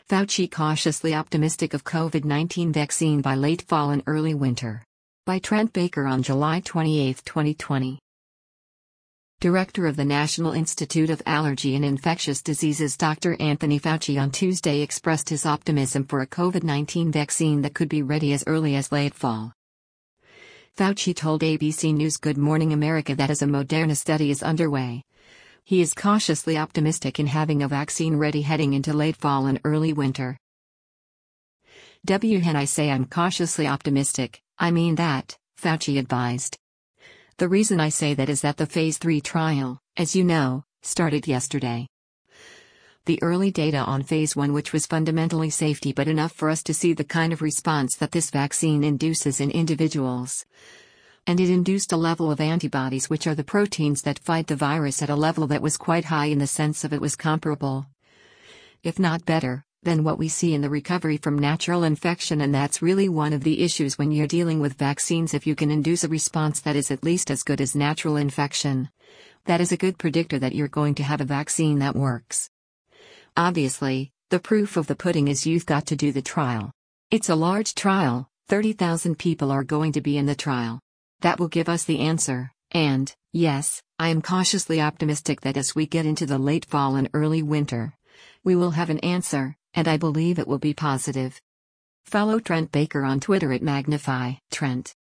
Fauci cautiously optimistic of COVID-19 vaccine by late fall and early winter. By Trent Baker on July 28, 2020. Director of the National Institute of Allergy and Infectious Diseases Dr. Anthony Fauci on Tuesday expressed his optimism for a COVID-19 vaccine that could be ready as early as late fall. Fauci told ABC News Good Morning America that as a Moderna study is underway, he is cautiously optimistic in having a vaccine ready heading into late fall and early winter. When I say I'm cautiously optimistic, I mean that, Fauci advised. The reason I say that is that the Phase 3 trial, as you know, started yesterday. The early data on Phase 1, which was fundamentally safety but enough for us to see the kind of response that this vaccine induces in individuals. And it induced a level of antibodies, which are the proteins that fight the virus, at a level that was quite high in the sense of it was comparable, if not better, than what we see in the recovery from natural infection. And that's really one of the issues when you're dealing with vaccines. If you can induce a response that is at least as good as natural infection, that is a good predictor that you're going to have a vaccine that works. Obviously, the proof of the pudding is you've got to do the trial. It's a large trial, 30,000 people are going to be in the trial. That will give us the answer, and, yes, I am cautiously optimistic that as we get into the late fall and early winter, we will have an answer, and I believe it will be positive. Follow Trent Baker on Twitter at Magnify Trent.